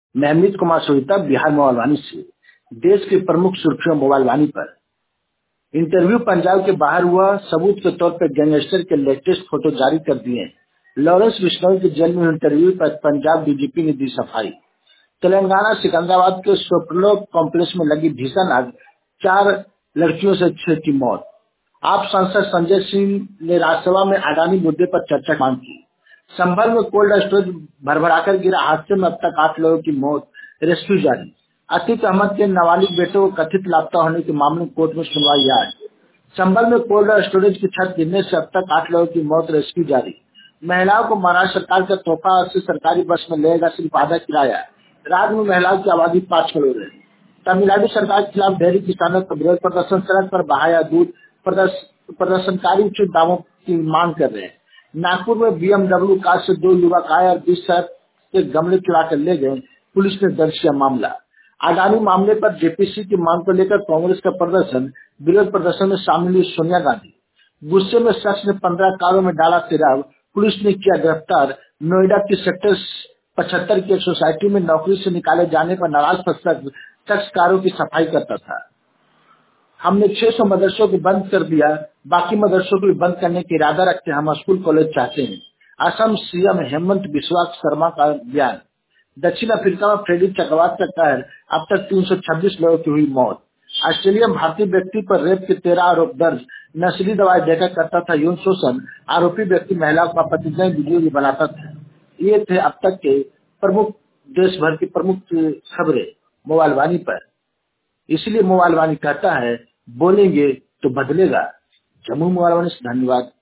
मैं अमित कुमार सोहिता, बिहार मोबाइल वाणी से। देश की प्रमुख सुर्खियों मोबाइल वाणी पर। इंटरव्यू पंजाब के बाहर हुआ, सबूत के तौर पर गैंगस्टर के लेटेस्ट फोटो जारी कर दिए। लॉरेंस बिश्नोई के जेल में इंटरव्यू पर पंजाब डीजीपी ने दी सफाई। तेलंगाना सिकंदराबाद के सोप्रलो कॉम्प्लेक्स में लगी भीषण आग, 4 लड़कियों से 6 की मौत। आप सांसद संजय सिंह ने राज्यसभा में अडानी मुद्दे पर चर्चा की मांग की। संभल में कोल्ड स्टोरेज भरभराकर गिरा, हादसे में अब तक 8 लोगों की मौत, रेस्क्यू जारी। अतीक अहमद के नाबालिग बेटे को कथित लापता होने के मामले में कोर्ट में सुनवाई आज। संभल में कोल्ड स्टोरेज की छत गिरने से अब तक 8 लोगों की मौत, रेस्क्यू जारी। महिलाओं को महाराष्ट्र सरकार का तोहफा, से सरकारी बस में लेगा सिर्फ आधा किराया। राज्य में महिलाओं की आबादी 5 करोड़ है। तमिलनाडु सरकार के खिलाफ डेयरी किसानों का विरोध प्रदर्शन, सड़क पर बहाया दूध। प्रदर्शनकारी उचित दामों की मांग कर रहे हैं। नागपुर में बीएमडब्ल्यू कार से 2 युवक आए और 20 के गमले चुरा कर ले गए, पुलिस ने दर्ज किया मामला। अडानी मामले पर जेपीसी की मांग को लेकर कांग्रेस का प्रदर्शन, विरोध प्रदर्शन में शामिल हुई सोनिया गांधी। गुस्से में शख्स ने 15 कारों में डाला तेराव, पुलिस ने किया गिरफ्तार। नोएडा की सेक्टर 75 की एक सोसाइटी में नौकरी से निकाले जाने पर नाराज शख्स कारों की सफाई करता था। हमने 600 मदरसों को बंद कर दिया, बाकी मदरसों को भी बंद करने का इरादा रखते हैं, हम स्कूल कॉलेज चाहते हैं। असम सीएम हेमंत बिस्वा शर्मा का बयान। दक्षिण अफ्रीका में फ्रेडी चक्रवात का कहर, अब तक 326 लोगों की हुई मौत। ऑस्ट्रेलिया में भारतीय व्यक्ति पर रेप के 13 आरोप दर्ज, नस्ली दवाएं देकर करता था यौन शोषण। आरोपी व्यक्ति महिलाओं का आपत्तिजनक वीडियो भी बनाता था। ये थे अब तक के प्रमुख देश भर की प्रमुख खबरें मोबाइल वाणी पर। इसलिए मोबाइल वाणी कहता है, बोलेंगे तो बदलेगा। जम्मू मोबाइल वाणी से धन्यवाद।